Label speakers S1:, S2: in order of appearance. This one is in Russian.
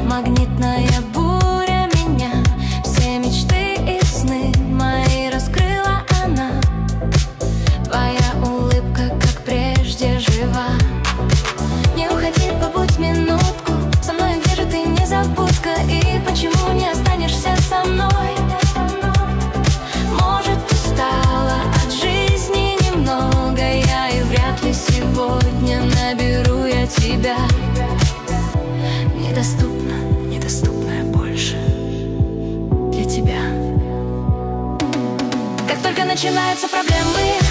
S1: Магнитная буря меня, все мечты и сны мои раскрыла она. Твоя улыбка, как прежде, жива. Не уходи, побудь минутку со мной, где же ты, незабудка? И почему не останешься со мной? Может, устала от жизни немного я, и вряд ли сегодня наберу я тебя. Недоступная больше для тебя. Как только начинаются проблемы,